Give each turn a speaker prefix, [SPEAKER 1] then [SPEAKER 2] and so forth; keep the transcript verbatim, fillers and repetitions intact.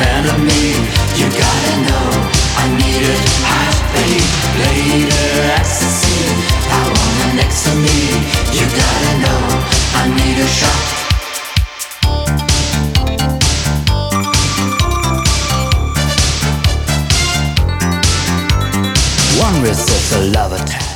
[SPEAKER 1] enemy. You gotta know I need it half-baked, later ecstasy. I want it next to me. You gotta know I need a shot. One resist a love attack.